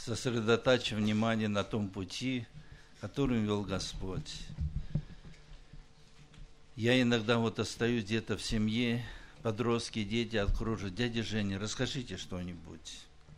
сосредотачивая внимание на том пути, которым вел Господь. Я иногда остаюсь где-то в семье, подростки, дети окружат: дядя Женя, расскажите что-нибудь.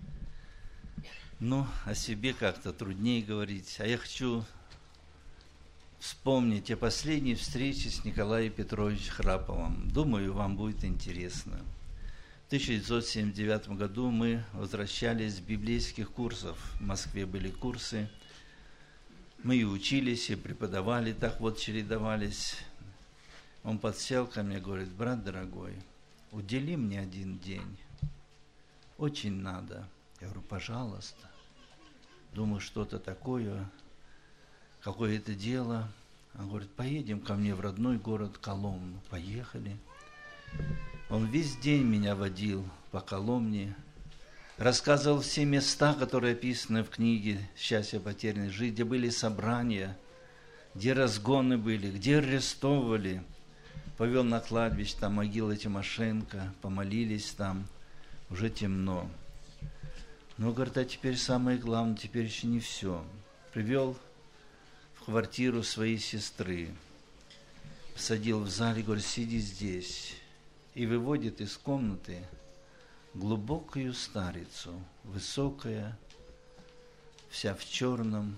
О себе как-то труднее говорить. А я хочу вспомнить о последней встрече с Николаем Петровичем Храповым. Думаю, вам будет интересно. В 1979 году мы возвращались с библейских курсов. В Москве были курсы. Мы и учились, и преподавали, так чередовались. Он подсел ко мне и говорит: брат дорогой, удели мне один день. Очень надо. Я говорю: пожалуйста. Думаю, что-то такое, какое-то дело. Он говорит: поедем ко мне в родной город Коломну. Поехали. Он весь день меня водил по Коломне, рассказывал все места, которые описаны в книге «Счастье потерянной жизни», где были собрания, где разгоны были, где арестовывали. Повел на кладбище, там могила Тимошенко, помолились там, уже темно. Говорит, а теперь самое главное, теперь еще не все. Привел в квартиру своей сестры, посадил в зале, говорит: сиди здесь. И выводит из комнаты глубокую старицу, высокая, вся в черном.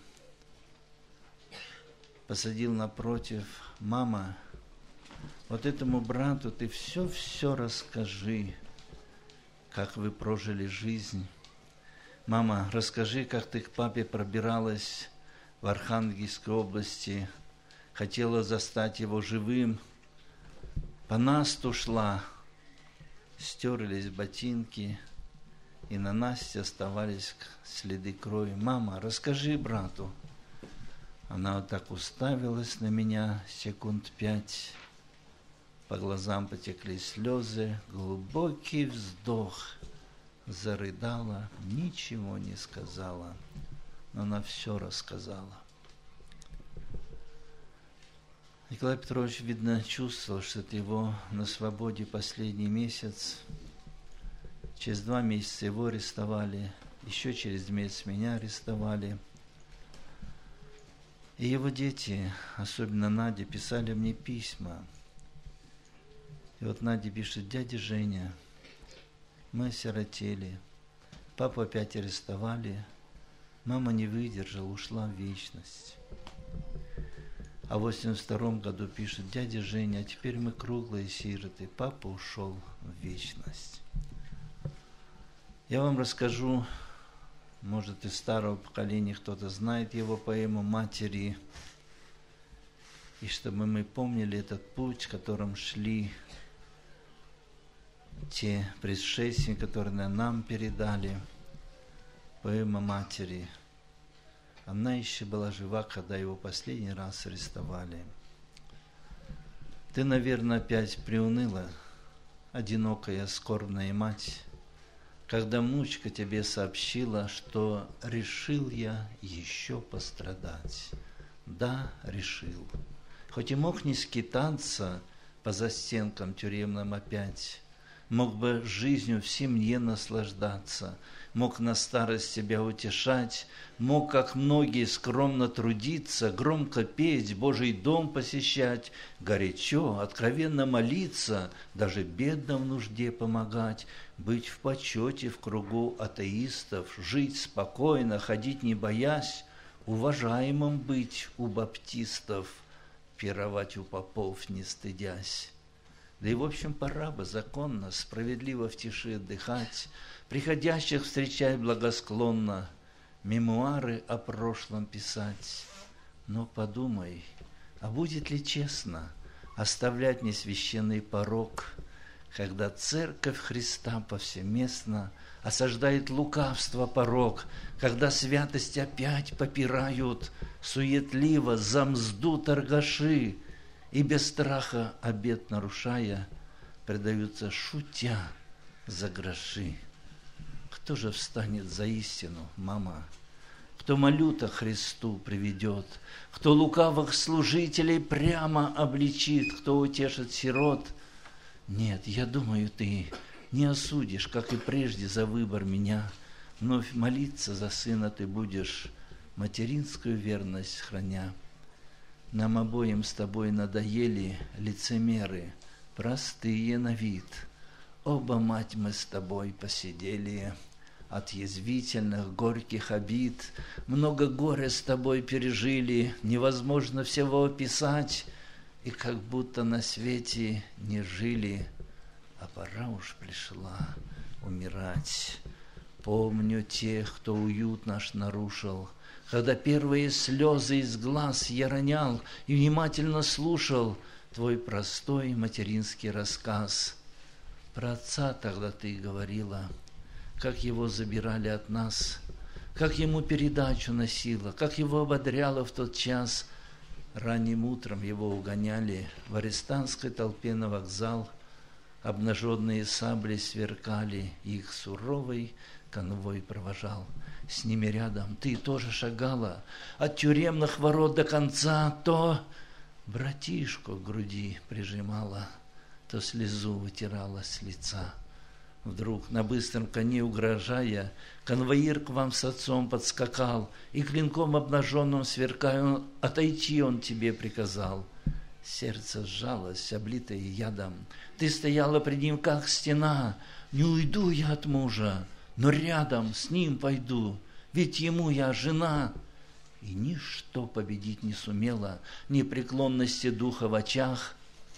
Посадил напротив: мама, этому брату ты все расскажи, как вы прожили жизнь. Мама, расскажи, как ты к папе пробиралась в Архангельской области, хотела застать его живым, по насту шла, стерлись ботинки, и на Насте оставались следы крови. Мама, расскажи брату. Она так уставилась на меня 5 секунд, по глазам потекли слезы, глубокий вздох, зарыдала, ничего не сказала, но она все рассказала. Николай Петрович, видно, чувствовал, что это его на свободе последний месяц. Через 2 месяца его арестовали, еще через месяц меня арестовали. И его дети, особенно Надя, писали мне письма. И Надя пишет: дядя Женя, мы осиротели, папу опять арестовали, мама не выдержала, ушла в вечность. А в 1982 году пишет: дядя Женя, а теперь мы круглые сироты, папа ушел в вечность. Я вам расскажу, может, из старого поколения кто-то знает его поэму «Матери», и чтобы мы помнили этот путь, которым шли те предшественники, которые нам передали. Поэма «Матери». Она еще была жива, когда его последний раз арестовали. Ты, наверное, опять приуныла, одинокая, скорбная мать, когда внучка тебе сообщила, что решил я еще пострадать. Да, решил. Хоть и мог не скитаться по застенкам тюремным опять, мог бы жизнью в семье наслаждаться, мог на старость себя утешать, мог, как многие, скромно трудиться, громко петь, Божий дом посещать, горячо, откровенно молиться, даже бедным в нужде помогать, быть в почете в кругу атеистов, жить спокойно, ходить не боясь, уважаемым быть у баптистов, пировать у попов не стыдясь. Да и, в общем, пора бы законно, справедливо в тиши отдыхать, приходящих встречать благосклонно, мемуары о прошлом писать. Но подумай, а будет ли честно оставлять несвященный порок, когда Церковь Христа повсеместно осаждает лукавство порок, когда святость опять попирают, суетливо за мзду торгаши, и без страха обет нарушая, предаются шутя за гроши. Кто же встанет за истину, мама? Кто малюта Христу приведет? Кто лукавых служителей прямо обличит? Кто утешит сирот? Нет, я думаю, ты не осудишь, как и прежде, за выбор меня. Вновь молиться за сына ты будешь, материнскую верность храня. Нам обоим с тобой надоели лицемеры, простые на вид. Оба, мать, мы с тобой посидели, от язвительных горьких обид. Много горя с тобой пережили, невозможно всего описать, и как будто на свете не жили, а пора уж пришла умирать. Помню тех, кто уют наш нарушил, когда первые слезы из глаз я ронял и внимательно слушал твой простой материнский рассказ. Про отца тогда ты говорила, как его забирали от нас, как ему передачу носила, как его ободряла в тот час. Ранним утром его угоняли в арестантской толпе на вокзал, обнаженные сабли сверкали, их суровый конвой провожал. С ними рядом ты тоже шагала от тюремных ворот до конца, то братишку к груди прижимала, то слезу вытирала с лица. Вдруг на быстром коне угрожая, конвоир к вам с отцом подскакал, и клинком обнаженным сверкая, отойти он тебе приказал. Сердце сжалось, облитое ядом, ты стояла пред ним, как стена. Не уйду я от мужа, но рядом с ним пойду, ведь ему я жена. И ничто победить не сумела непреклонности духа в очах.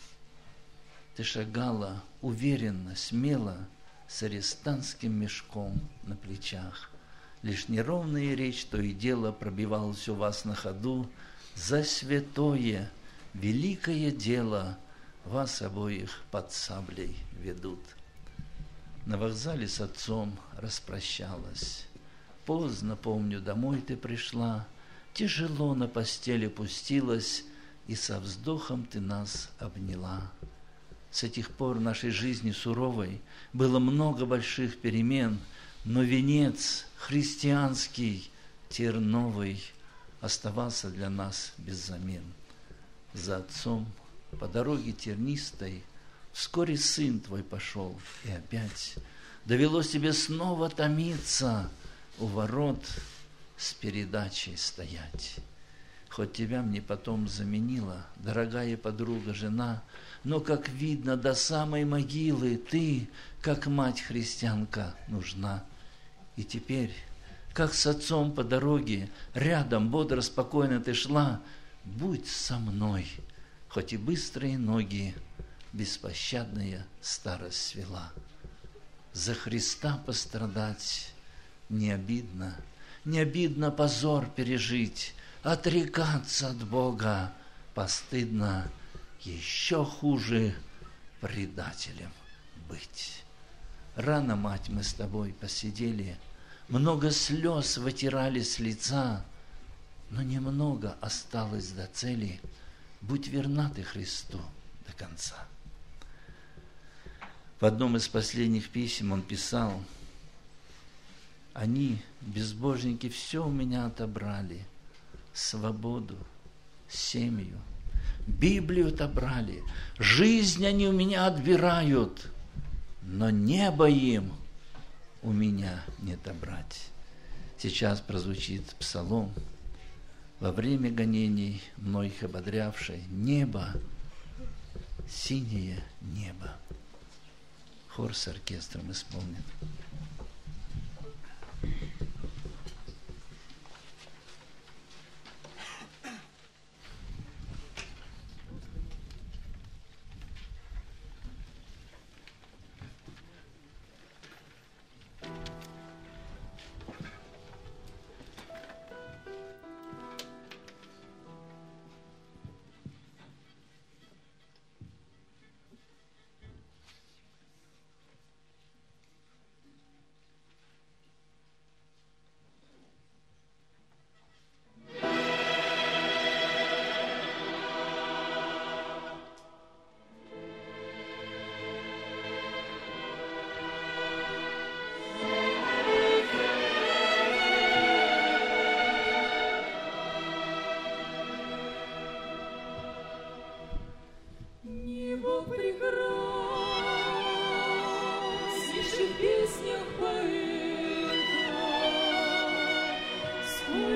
Ты шагала уверенно, смело, с арестантским мешком на плечах. Лишь неровная речь то и дело пробивалась у вас на ходу. За святое, великое дело вас обоих под саблей ведут. На вокзале с отцом распрощалась. Поздно, помню, домой ты пришла, тяжело на постели пустилась, и со вздохом ты нас обняла. С этих пор в нашей жизни суровой было много больших перемен, но венец христианский, терновый, оставался для нас без замен. За отцом по дороге тернистой вскоре сын твой пошел, и опять довелось тебе снова томиться, у ворот с передачей стоять. Хоть тебя мне потом заменила дорогая подруга, жена, но, как видно, до самой могилы ты, как мать-христианка, нужна. И теперь, как с отцом по дороге, рядом бодро, спокойно ты шла, будь со мной, хоть и быстрые ноги беспощадная старость свела. За Христа пострадать не обидно, не обидно позор пережить, отрекаться от Бога постыдно, еще хуже предателем быть. Рано, мать, мы с тобой посидели, много слез вытирали с лица, но немного осталось до цели. Будь верна ты Христу до конца. В одном из последних писем он писал: они, безбожники, все у меня отобрали, свободу, семью, Библию отобрали, жизнь они у меня отбирают, но небо им у меня не отобрать. Сейчас прозвучит псалом, во время гонений мной их ободрявший: небо, синее небо. Хор с оркестром исполнит.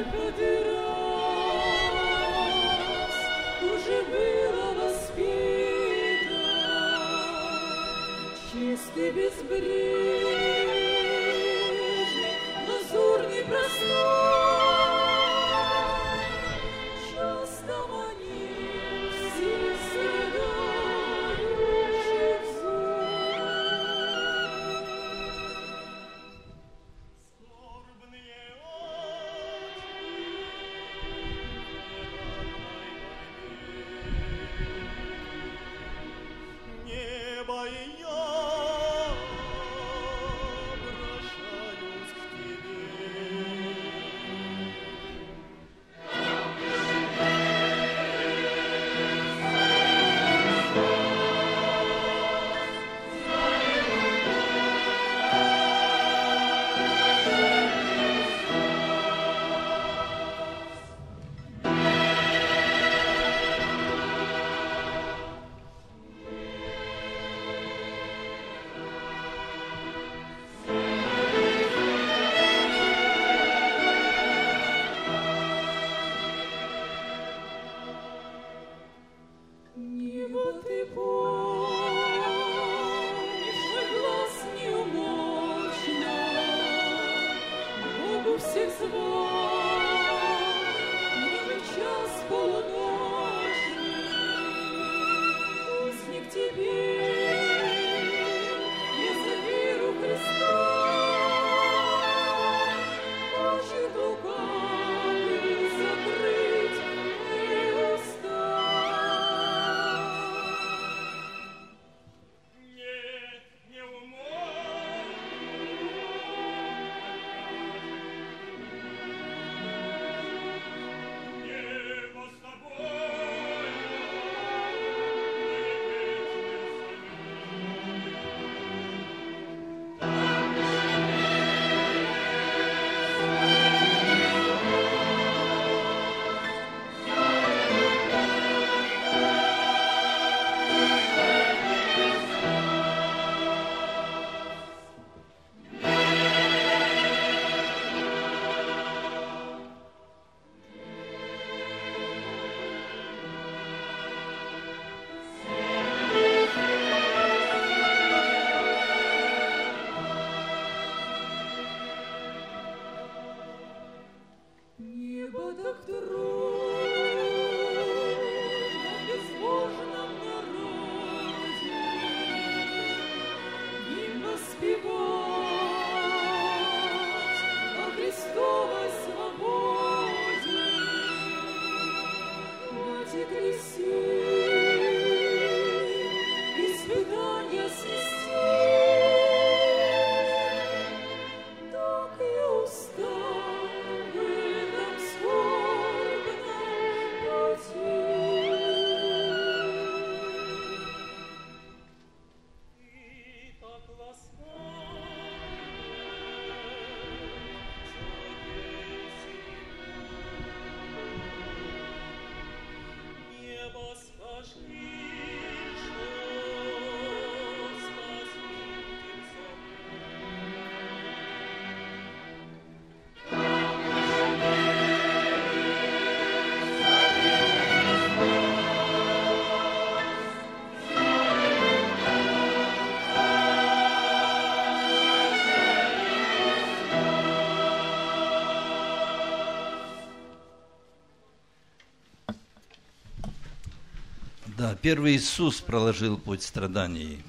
Да, первый Иисус проложил путь страданий.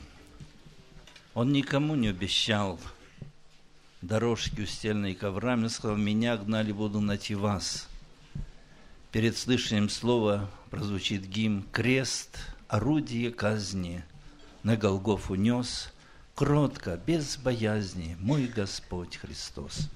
Он никому не обещал дорожки, устеленные коврами, сказал: «Меня гнали, буду найти вас». Перед слышанием слова прозвучит гимн: «Крест, орудие казни, на Голгофу нес, кротко, без боязни, мой Господь Христос».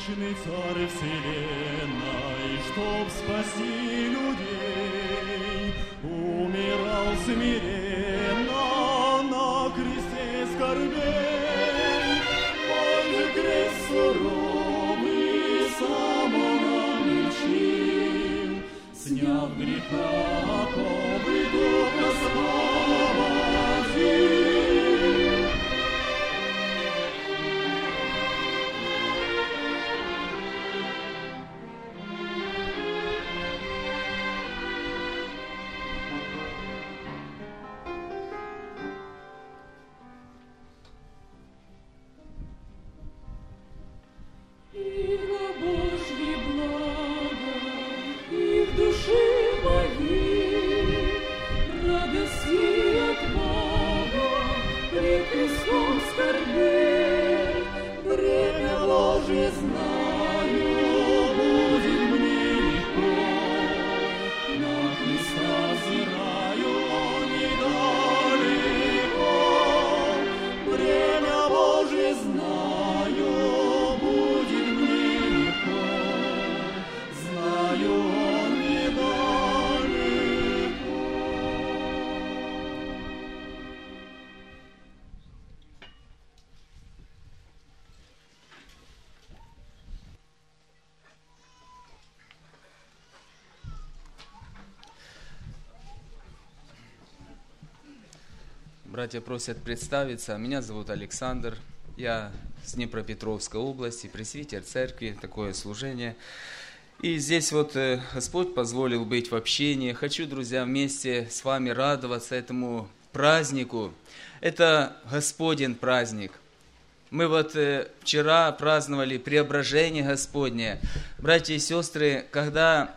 вечный царь вселенной, чтоб спасти людей, умирал смиренно на кресте скорбей. Он же крест суровый сам он обличил, сняв греха оковы, дух освободил. Братья просят представиться. Меня зовут Александр. Я с Днепропетровской области, пресвитер церкви, такое служение. И здесь вот Господь позволил быть в общении. Хочу, друзья, вместе с вами радоваться этому празднику. Это Господень праздник. Мы вот вчера праздновали Преображение Господне. Братья и сестры, когда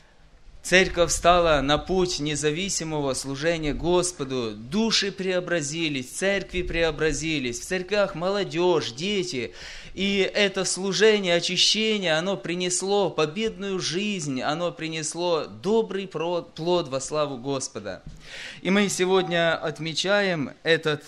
Церковь стала на путь независимого служения Господу, души преобразились, церкви преобразились, в церквях молодежь, дети. И это служение, очищение, оно принесло победную жизнь, оно принесло добрый плод во славу Господа. И мы сегодня отмечаем этот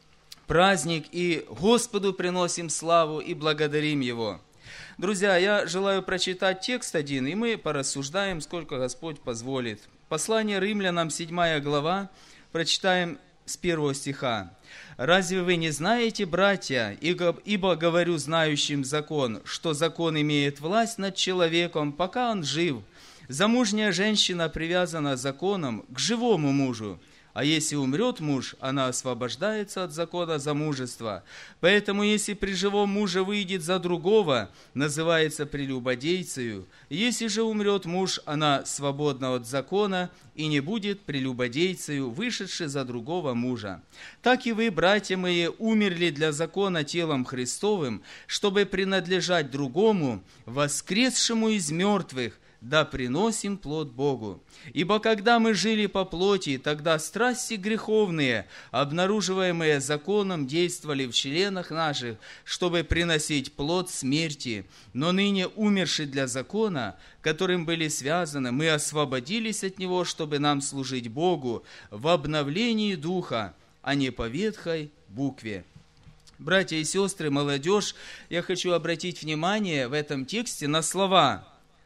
праздник и Господу приносим славу и благодарим Его. Друзья, я желаю прочитать текст один, и мы порассуждаем, сколько Господь позволит. Послание Римлянам, 7 глава, прочитаем с 1 стиха. «Разве вы не знаете, братья, ибо говорю знающим закон, что закон имеет власть над человеком, пока он жив? Замужняя женщина привязана законом к живому мужу. А если умрет муж, она освобождается от закона замужества. Поэтому, если при живом муже выйдет за другого, называется прелюбодейцею. Если же умрет муж, она свободна от закона и не будет прелюбодейцею, вышедшей за другого мужа. Так и вы, братья мои, умерли для закона телом Христовым, чтобы принадлежать другому, воскресшему из мертвых, да приносим плод Богу. Ибо когда мы жили по плоти, тогда страсти греховные, обнаруживаемые законом, действовали в членах наших, чтобы приносить плод смерти. Но ныне умерши для закона, которым были связаны, мы освободились от него, чтобы нам служить Богу в обновлении духа, а не по ветхой букве». Братья и сестры, молодежь, я хочу обратить внимание в этом тексте на слова: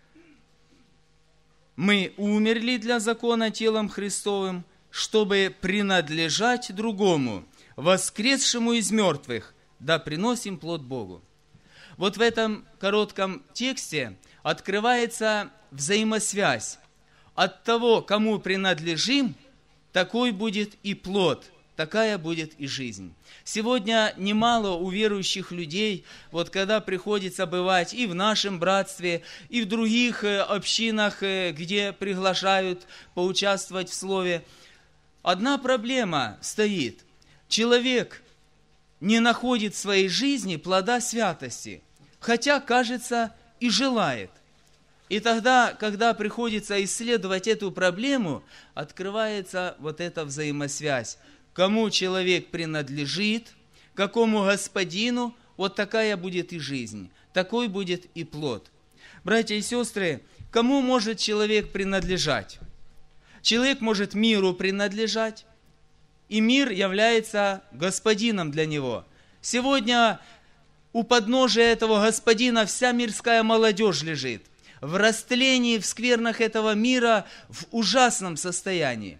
«Мы умерли для закона телом Христовым, чтобы принадлежать другому, воскресшему из мертвых, да приносим плод Богу». Вот в этом коротком тексте открывается взаимосвязь. От того, кому принадлежим, такой будет и плод, такая будет и жизнь. Сегодня немало у верующих людей, вот когда приходится бывать и в нашем братстве, и в других общинах, где приглашают поучаствовать в слове, одна проблема стоит. Человек не находит в своей жизни плода святости, хотя, кажется, и желает. И тогда, когда приходится исследовать эту проблему, открывается вот эта взаимосвязь. Кому человек принадлежит, какому господину, вот такая будет и жизнь, такой будет и плод. Братья и сестры, кому может человек принадлежать? Человек может миру принадлежать, и мир является господином для него. Сегодня у подножия этого Господина вся мирская молодежь лежит. В растлении, в сквернах этого мира, в ужасном состоянии.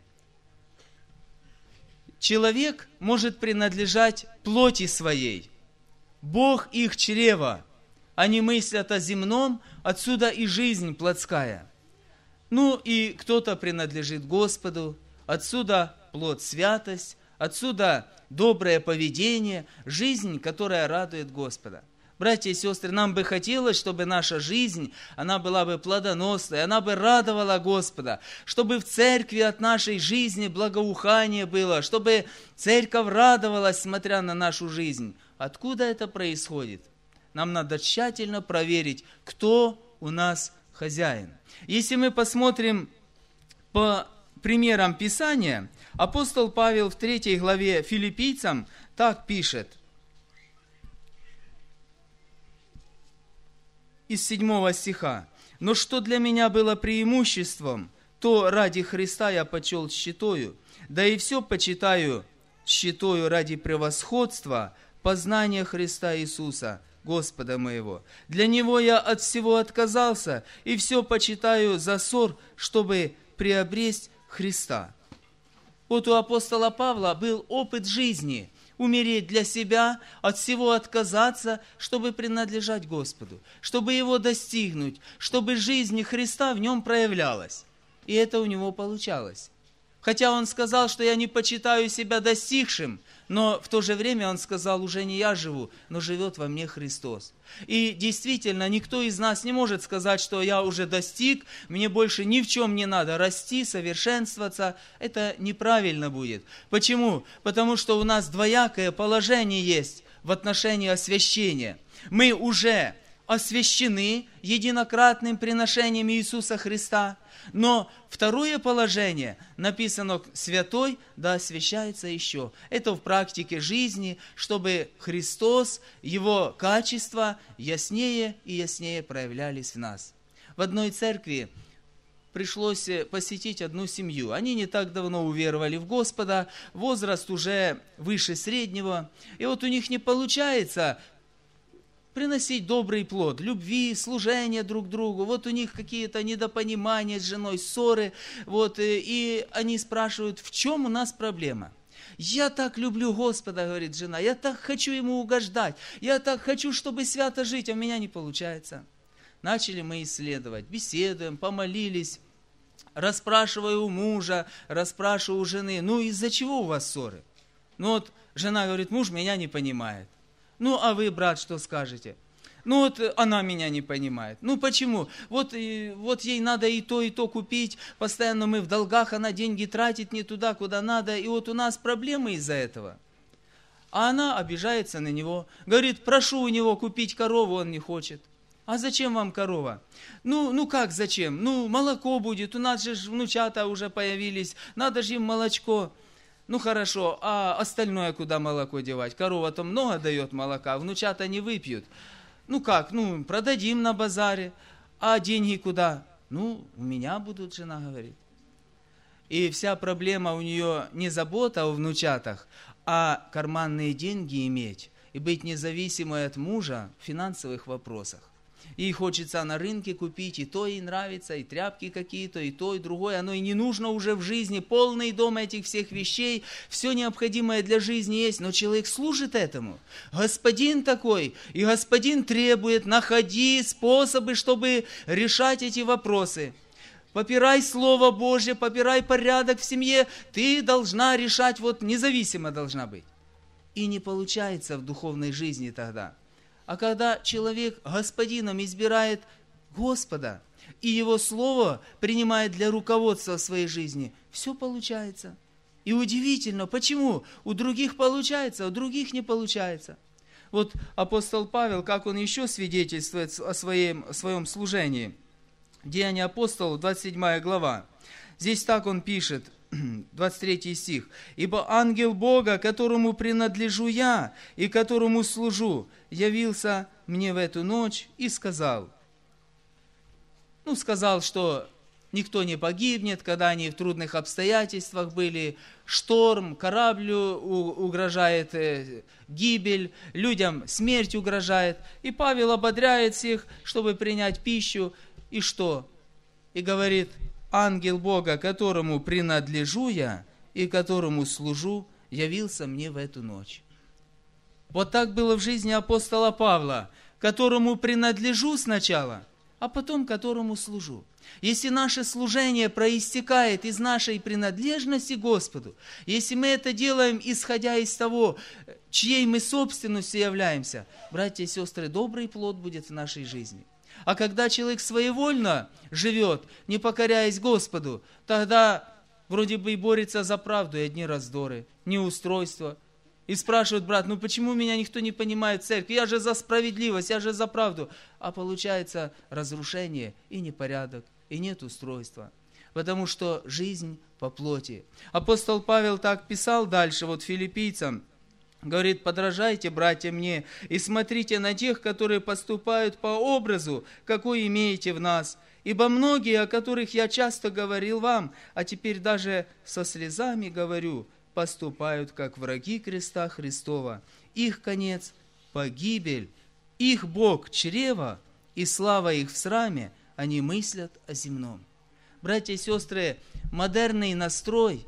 Человек может принадлежать плоти своей. Бог их чрево. Они мыслят о земном, отсюда и жизнь плотская. Ну и кто-то принадлежит Господу, отсюда плод святость, отсюда доброе поведение, жизнь, которая радует Господа. Братья и сестры, нам бы хотелось, чтобы наша жизнь, она была бы плодоносной, она бы радовала Господа, чтобы в церкви от нашей жизни благоухание было, чтобы церковь радовалась, смотря на нашу жизнь. Откуда это происходит? Нам надо тщательно проверить, кто у нас хозяин. Если мы посмотрим по примерам Писания, апостол Павел в 3 главе Филиппийцам так пишет, из 7 стиха. «Но что для меня было преимуществом, то ради Христа я почел тщетою, да и все почитаю тщетою ради превосходства познания Христа Иисуса, Господа моего. Для Него я от всего отказался, и все почитаю за ссор, чтобы приобресть Христа». Вот у апостола Павла был опыт жизни – умереть для себя, от всего отказаться, чтобы принадлежать Господу, чтобы Его достигнуть, чтобы жизнь Христа в нем проявлялась. И это у него получалось. Хотя он сказал, что я не почитаю себя достигшим, но в то же время он сказал, уже не я живу, но живет во мне Христос. И действительно, никто из нас не может сказать, что я уже достиг, мне больше ни в чем не надо расти, совершенствоваться. Это неправильно будет. Почему? Потому что у нас двоякое положение есть в отношении освящения. Мы уже освящены единократным приношением Иисуса Христа. Но второе положение написано «святой», да освящается еще. Это в практике жизни, чтобы Христос, Его качества яснее и яснее проявлялись в нас. В одной церкви пришлось посетить одну семью. Они не так давно уверовали в Господа, возраст уже выше среднего. И вот у них не получается приносить добрый плод, любви, служения друг другу. Вот у них какие-то недопонимания с женой, ссоры. Вот, и они спрашивают, в чем у нас проблема? Я так люблю Господа, говорит жена, я так хочу Ему угождать, я так хочу, чтобы свято жить, а у меня не получается. Начали мы исследовать, беседуем, помолились, расспрашиваю у мужа, расспрашиваю у жены, ну из-за чего у вас ссоры? Ну вот жена говорит, муж меня не понимает. Ну, а вы, брат, что скажете? Ну, вот она меня не понимает. Ну, почему? Вот ей надо и то купить. Постоянно мы в долгах, она деньги тратит не туда, куда надо. И вот у нас проблемы из-за этого. А она обижается на него. Говорит, прошу у него купить корову, он не хочет. А зачем вам корова? Ну как зачем? Ну, молоко будет. У нас же внучата уже появились. Надо же им молочко. Ну хорошо, а остальное куда молоко девать? Корова-то много дает молока, внучата не выпьют. Ну как, продадим на базаре, а деньги куда? Ну, у меня будут, жена говорит. И вся проблема у нее не забота о внучатах, а карманные деньги иметь и быть независимой от мужа в финансовых вопросах. Ей хочется на рынке купить, и то ей нравится, и тряпки какие-то, и то, и другое. Оно и не нужно уже в жизни, полный дом этих всех вещей, все необходимое для жизни есть, но человек служит этому. Господин такой, и Господин требует, находи способы, чтобы решать эти вопросы. Попирай Слово Божье, попирай порядок в семье, ты должна решать, вот независимо должна быть. И не получается в духовной жизни тогда. А когда человек господином избирает Господа и Его Слово принимает для руководства в своей жизни, все получается. И удивительно, почему? У других получается, а у других не получается. Вот апостол Павел, как он еще свидетельствует о своем служении. Деяния апостолов, 27 глава. Здесь так он пишет. 23 стих. «Ибо ангел Бога, которому принадлежу я и которому служу, явился мне в эту ночь и сказал». Сказал, что никто не погибнет, когда они в трудных обстоятельствах были, шторм, кораблю угрожает гибель, людям смерть угрожает. И Павел ободряет всех, чтобы принять пищу. И что? И говорит: ангел Бога, которому принадлежу я и которому служу, явился мне в эту ночь. Вот так было в жизни апостола Павла, которому принадлежу сначала, а потом которому служу. Если наше служение проистекает из нашей принадлежности Господу, если мы это делаем, исходя из того, чьей мы собственностью являемся, братья и сестры, добрый плод будет в нашей жизни. А когда человек своевольно живет, не покоряясь Господу, тогда вроде бы и борется за правду, и одни раздоры, неустройства. И спрашивают: брат, ну почему меня никто не понимает в церкви? Я же за справедливость, я же за правду. А получается разрушение и непорядок, и нет устройства. Потому что жизнь по плоти. Апостол Павел так писал дальше, вот филиппийцам. Говорит: подражайте, братья, мне, и смотрите на тех, которые поступают по образу, какой имеете в нас. Ибо многие, о которых я часто говорил вам, а теперь даже со слезами говорю, поступают как враги креста Христова. Их конец – погибель, их Бог – чрево, и слава их в сраме, они мыслят о земном. Братья и сестры, модерный настрой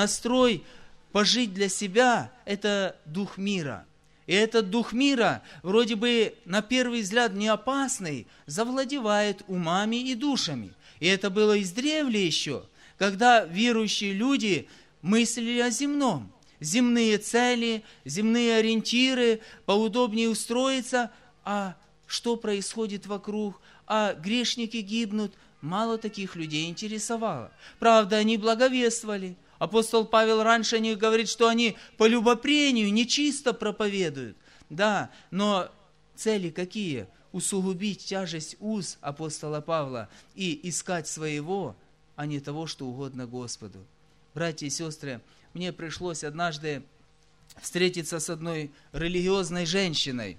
пожить для себя – это дух мира. И этот дух мира, вроде бы на первый взгляд не опасный, завладевает умами и душами. И это было издревле еще, когда верующие люди мыслили о земном. Земные цели, земные ориентиры, поудобнее устроиться. А что происходит вокруг? А грешники гибнут. Мало таких людей интересовало. Правда, они благовествовали. Апостол Павел раньше о них говорит, что они по любопрению нечисто проповедуют. Да, но цели какие? Усугубить тяжесть уз апостола Павла и искать своего, а не того, что угодно Господу. Братья и сестры, мне пришлось однажды встретиться с одной религиозной женщиной.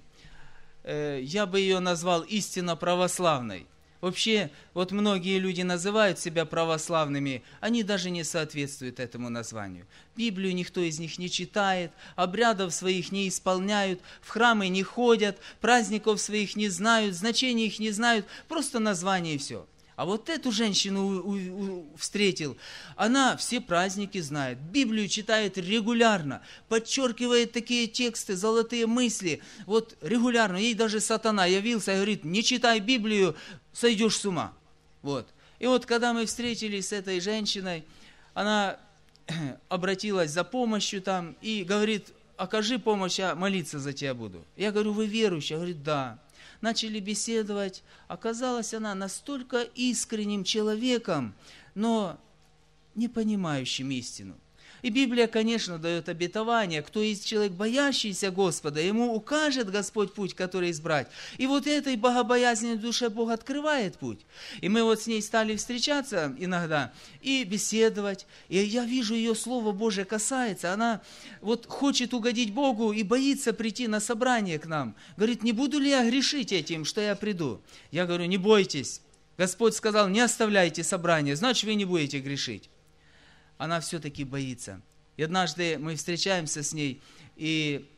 Я бы ее назвал истинно православной. Вообще, вот многие люди называют себя православными, они даже не соответствуют этому названию. Библию никто из них не читает, обрядов своих не исполняют, в храмы не ходят, праздников своих не знают, значений их не знают, просто название и все. А вот эту женщину встретил, она все праздники знает, Библию читает регулярно, подчеркивает такие тексты, золотые мысли, вот регулярно. Ей даже сатана явился и говорит: не читай Библию, сойдешь с ума. Вот. И вот когда мы встретились с этой женщиной, она обратилась за помощью там и говорит: окажи помощь, я молиться за тебя буду. Я говорю: вы верующий? Она говорит: да. Начали беседовать. Оказалась она настолько искренним человеком, но не понимающим истину. И Библия, конечно, дает обетование: кто есть человек, боящийся Господа, ему укажет Господь путь, который избрать. И вот этой богобоязненной душе Бог открывает путь. И мы вот с ней стали встречаться иногда и беседовать. И я вижу, ее Слово Божие касается. Она вот хочет угодить Богу и боится прийти на собрание к нам. Говорит: не буду ли я грешить этим, что я приду? Я говорю: не бойтесь. Господь сказал: не оставляйте собрание, значит, вы не будете грешить. Она все-таки боится. И однажды мы встречаемся с ней, и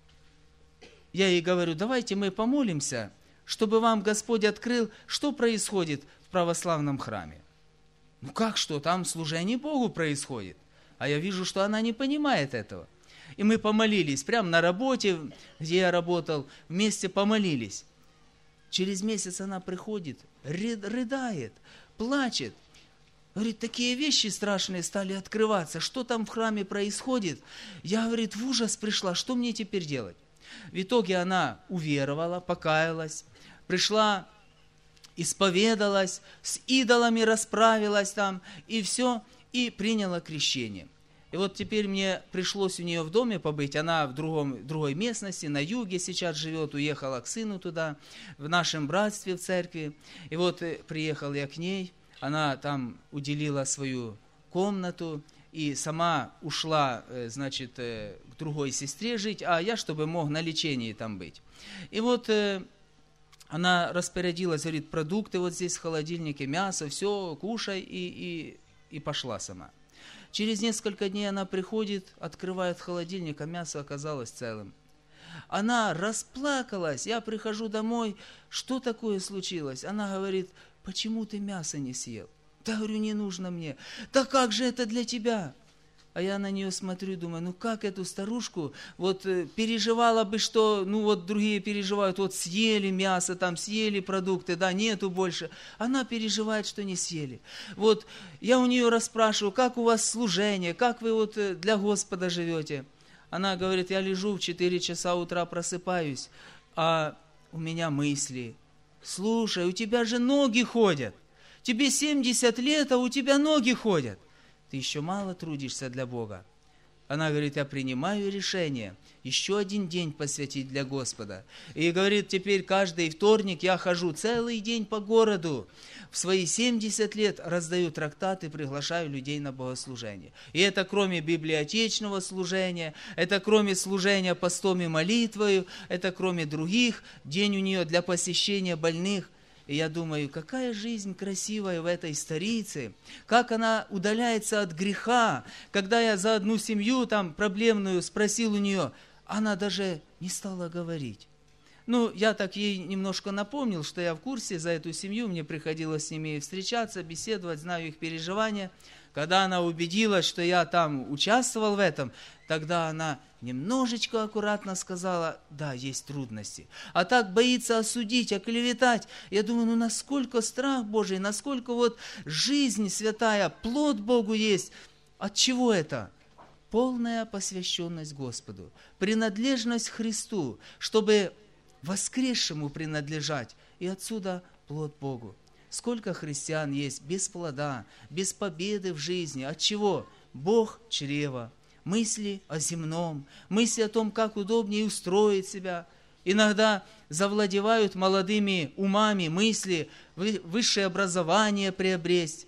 я ей говорю: давайте мы помолимся, чтобы вам Господь открыл, что происходит в православном храме. Ну как что? Там служение Богу происходит. А я вижу, что она не понимает этого. И мы помолились, прямо на работе, где я работал, вместе помолились. Через месяц она приходит, рыдает, плачет. Говорит: такие вещи страшные стали открываться. Что там в храме происходит? Я, говорит, в ужас пришла. Что мне теперь делать? В итоге она уверовала, покаялась, пришла, исповедалась, с идолами расправилась там, и все, и приняла крещение. И вот теперь мне пришлось у нее в доме побыть. Она в другой местности, на юге сейчас живет, уехала к сыну туда, в нашем братстве, в церкви. И вот приехал я к ней. Она там уделила свою комнату и сама ушла, значит, к другой сестре жить, а я, чтобы мог на лечении там быть. И вот она распорядилась, говорит, продукты вот здесь в холодильнике, мясо, все, кушай, и пошла сама. Через несколько дней она приходит, открывает холодильник, а мясо оказалось целым. Она расплакалась, я прихожу домой, что такое случилось? Она говорит, почему ты мясо не съел? Да, говорю, не нужно мне. Да как же это для тебя? А я на нее смотрю, думаю, ну как эту старушку, вот переживала бы, что, ну вот другие переживают, вот съели мясо, там съели продукты, да, нету больше. Она переживает, что не съели. Вот я у нее расспрашиваю, как у вас служение, как вы вот для Господа живете? Она говорит, я лежу в 4 часа утра, просыпаюсь, а у меня мысли. Слушай, у тебя же ноги ходят. Тебе 70 лет, а у тебя ноги ходят. Ты еще мало трудишься для Бога. Она говорит, я принимаю решение еще один день посвятить для Господа. И говорит, теперь каждый вторник я хожу целый день по городу. В свои 70 лет раздаю трактаты, приглашаю людей на богослужение. И это кроме библиотечного служения, это кроме служения постом и молитвою, это кроме других, день у нее для посещения больных. И я думаю, какая жизнь красивая в этой старице, как она удаляется от греха. Когда я за одну семью там проблемную спросил у нее, она даже не стала говорить. Ну, я так ей немножко напомнил, что я в курсе за эту семью, мне приходилось с ними встречаться, беседовать, знаю их переживания. Когда она убедилась, что я там участвовал в этом, тогда она немножечко аккуратно сказала, да, есть трудности. А так боится осудить, оклеветать. Я думаю, ну насколько страх Божий, насколько вот жизнь святая, плод Богу есть. От чего это? Полная посвященность Господу, принадлежность Христу, чтобы воскресшему принадлежать. И отсюда плод Богу. Сколько христиан есть без плода, без победы в жизни. От чего? Бог – чрево. Мысли о земном, мысли о том, как удобнее устроить себя. Иногда завладевают молодыми умами мысли, высшее образование приобрести.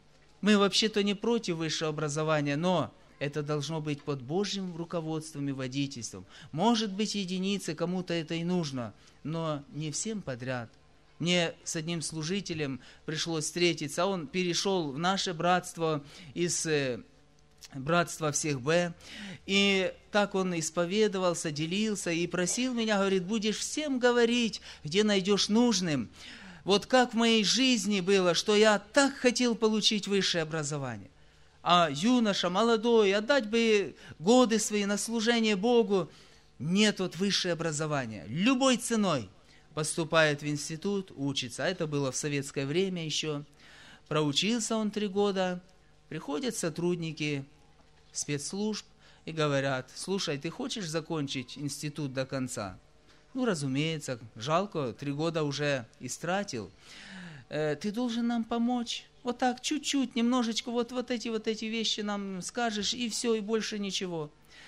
Мы вообще-то не против высшего образования, но это должно быть под Божьим руководством и водительством. Может быть, единицы, кому-то это и нужно, но не всем подряд. Мне с одним служителем пришлось встретиться, он перешел в наше братство из братства всех Б, и так он исповедовался, делился и просил меня, говорит, будешь всем говорить, где найдешь нужным. Вот как в моей жизни было, что я так хотел получить высшее образование. А юноша, молодой, отдать бы годы свои на служение Богу, нет вот высшее образование, любой ценой. Поступает в институт, учится. Это было в советское время еще. Проучился он 3 года. Приходят сотрудники спецслужб и говорят, слушай, ты хочешь закончить институт до конца? Ну, разумеется, жалко, 3 года уже истратил. Ты должен нам помочь. Вот так, чуть-чуть, немножечко, вот эти вещи нам скажешь, и все, и больше ничего.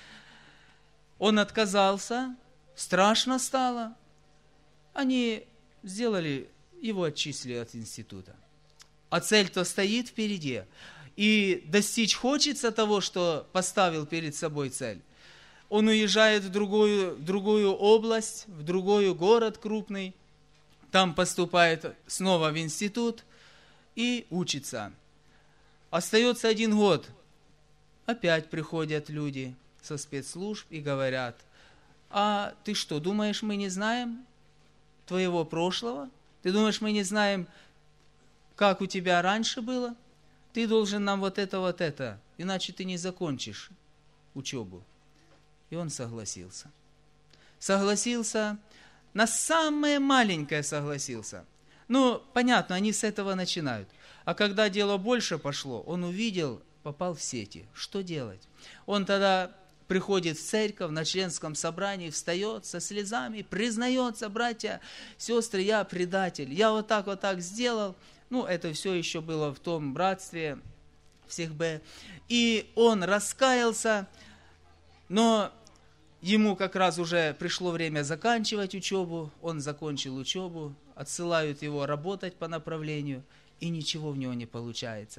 Он отказался, страшно стало. Они сделали, его отчислили от института. А цель-то стоит впереди. И достичь хочется того, что поставил перед собой цель. Он уезжает в другую область, в другой город крупный. Там поступает снова в институт и учится. Остается 1 год. Опять приходят люди со спецслужб и говорят, а ты что, думаешь, мы не знаем твоего прошлого? Ты думаешь, мы не знаем, как у тебя раньше было? Ты должен нам вот это, иначе ты не закончишь учебу. И он согласился. Согласился, на самое маленькое согласился. Ну, понятно, они с этого начинают. А когда дело больше пошло, он увидел, попал в сети. Что делать? Он тогда приходит в церковь на членском собрании, встает со слезами, признается, братья, сестры, я предатель, я вот так сделал. Ну, это все еще было в том братстве всех Б. И он раскаялся, но ему как раз уже пришло время заканчивать учебу, он закончил учебу, отсылают его работать по направлению, и ничего в него не получается.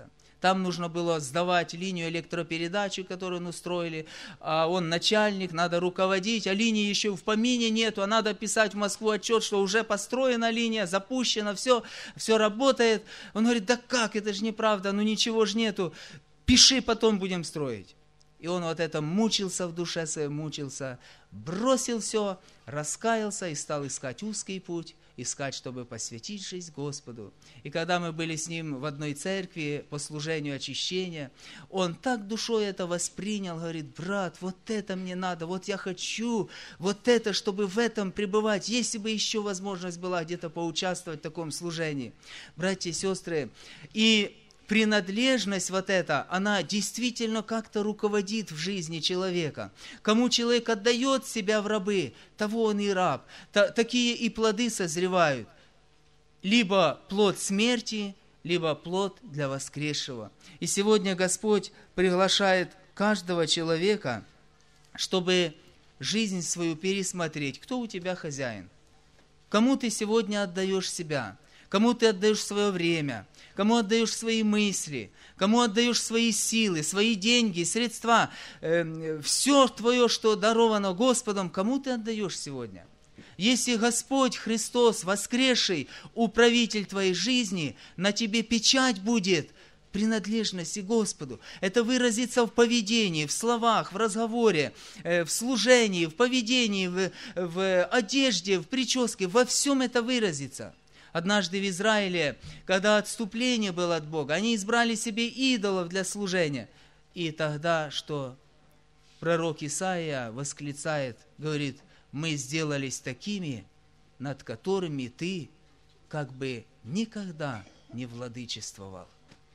там нужно было сдавать линию электропередачи, которую он устроили, а он начальник, надо руководить, а линии еще в помине нету, а надо писать в Москву отчет, что уже построена линия, запущена, все работает. Он говорит, да как, это же неправда, ну ничего же нету, пиши, потом будем строить. И он вот это мучился в душе своей, мучился, бросил все, раскаялся и стал искать узкий путь, искать, чтобы посвятить жизнь Господу. И когда мы были с ним в одной церкви по служению очищения, он так душой это воспринял, говорит, брат, вот это мне надо, вот я хочу, вот это, чтобы в этом пребывать, если бы еще возможность была где-то поучаствовать в таком служении. Братья и сестры, и принадлежность вот эта, она действительно как-то руководит в жизни человека. Кому человек отдает себя в рабы, того он и раб. Такие и плоды созревают. Либо плод смерти, либо плод для воскресшего. И сегодня Господь приглашает каждого человека, чтобы жизнь свою пересмотреть. Кто у тебя хозяин? Кому ты сегодня отдаешь себя? Кому ты отдаешь свое время? Кому отдаешь свои мысли, кому отдаешь свои силы, свои деньги, средства, все твое, что даровано Господом, кому ты отдаешь сегодня? Если Господь Христос, воскресший, управитель твоей жизни, на тебе печать будет принадлежности Господу. Это выразится в поведении, в словах, в разговоре, в служении, в поведении, в одежде, в прическе, во всем это выразится. Однажды в Израиле, когда отступление было от Бога, они избрали себе идолов для служения. И тогда, что пророк Исаия восклицает, говорит, мы сделались такими, над которыми ты как бы никогда не владычествовал.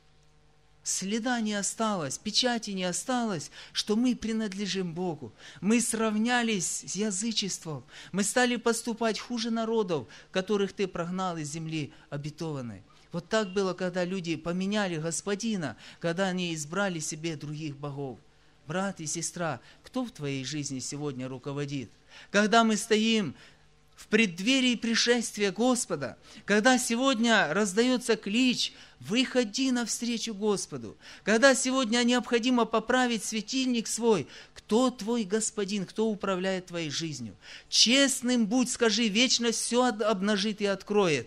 Следа не осталось, печати не осталось, что мы принадлежим Богу. Мы сравнялись с язычеством. Мы стали поступать хуже народов, которых ты прогнал из земли обетованной. Вот так было, когда люди поменяли Господина, когда они избрали себе других богов. Брат и сестра, кто в твоей жизни сегодня руководит? Когда мы стоим в преддверии пришествия Господа, когда сегодня раздается клич «Выходи навстречу Господу», когда сегодня необходимо поправить светильник свой, кто твой Господин, кто управляет твоей жизнью? Честным будь, скажи, вечность все обнажит и откроет.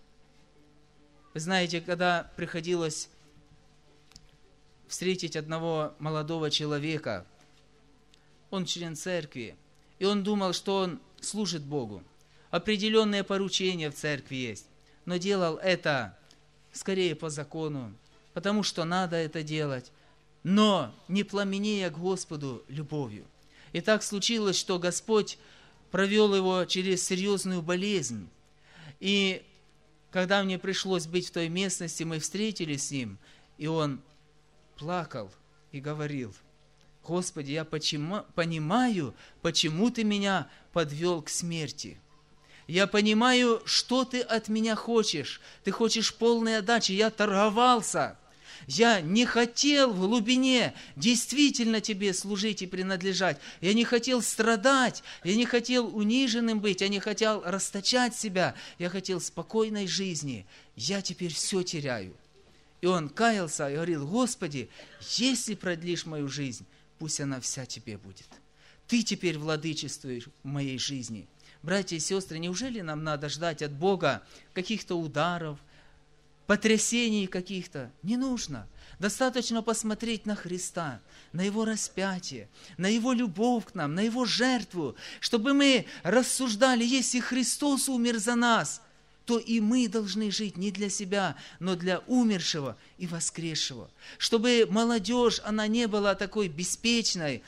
Вы знаете, когда приходилось встретить одного молодого человека, он член церкви, и он думал, что он служит Богу. Определенные поручения в церкви есть, но делал это скорее по закону, потому что надо это делать, но не пламенея к Господу любовью. И так случилось, что Господь провел его через серьезную болезнь. И когда мне пришлось быть в той местности, мы встретились с ним, и он плакал и говорил: «Господи, я понимаю, почему Ты меня подвел к смерти. Я понимаю, что Ты от меня хочешь. Ты хочешь полной отдачи. Я торговался. Я не хотел в глубине действительно Тебе служить и принадлежать. Я не хотел страдать. Я не хотел униженным быть. Я не хотел расточать себя. Я хотел спокойной жизни. Я теперь все теряю». И он каялся и говорил: «Господи, если продлишь мою жизнь, пусть она вся Тебе будет. Ты теперь владычествуешь в моей жизни». Братья и сестры, неужели нам надо ждать от Бога каких-то ударов, потрясений каких-то? Не нужно. Достаточно посмотреть на Христа, на Его распятие, на Его любовь к нам, на Его жертву, чтобы мы рассуждали: если Христос умер за нас, то и мы должны жить не для себя, но для умершего и воскресшего. Чтобы молодежь, она не была такой беспечной,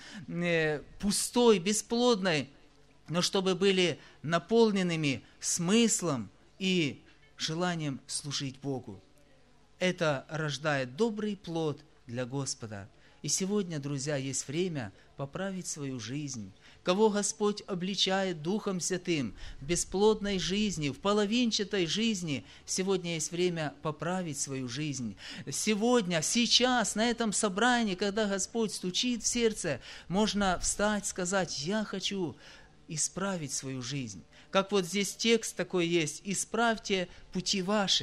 пустой, бесплодной, но чтобы были наполненными смыслом и желанием служить Богу. Это рождает добрый плод для Господа. И сегодня, друзья, есть время поправить свою жизнь. Кого Господь обличает Духом Святым в бесплодной жизни, в половинчатой жизни, сегодня есть время поправить свою жизнь. Сегодня, сейчас, на этом собрании, когда Господь стучит в сердце, можно встать, сказать: «Я хочу исправить свою жизнь». Как вот здесь текст такой есть: «Исправьте пути ваши».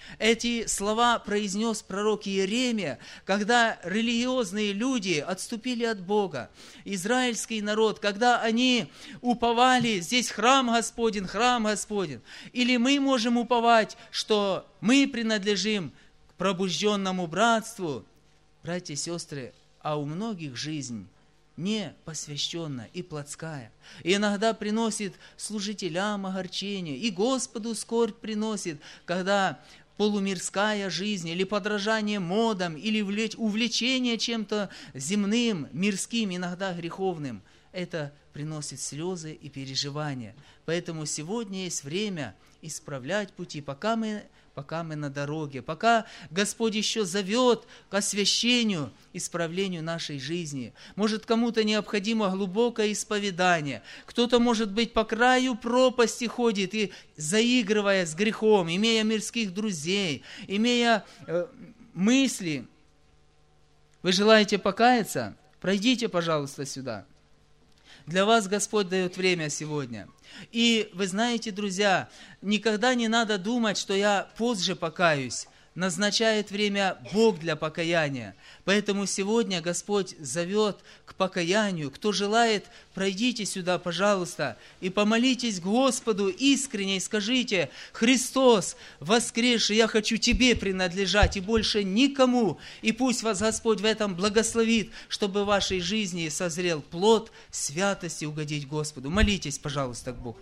Эти слова произнес пророк Иеремия, когда религиозные люди отступили от Бога. Израильский народ, когда они уповали, здесь храм Господень. Или мы можем уповать, что мы принадлежим к пробужденному братству. Братья и сестры, а у многих жизнь не посвященная и плотская. И иногда приносит служителям огорчение, и Господу скорбь приносит, когда полумирская жизнь, или подражание модам, или увлечение чем-то земным, мирским, иногда греховным, это приносит слезы и переживания. Поэтому сегодня есть время исправлять пути, пока мы на дороге, пока Господь еще зовет к освящению, исправлению нашей жизни. Может, кому-то необходимо глубокое исповедание, кто-то, может быть, по краю пропасти ходит и, заигрывая с грехом, имея мирских друзей, имея мысли. Вы желаете покаяться? Пройдите, пожалуйста, сюда. Для вас Господь дает время сегодня. И вы знаете, друзья, никогда не надо думать, что я позже покаюсь. Назначает время Бог для покаяния. Поэтому сегодня Господь зовет к покаянию. Кто желает, пройдите сюда, пожалуйста, и помолитесь Господу искренне, и скажите: Христос воскресший, я хочу Тебе принадлежать, и больше никому. И пусть вас Господь в этом благословит, чтобы в вашей жизни созрел плод святости угодить Господу. Молитесь, пожалуйста, к Богу.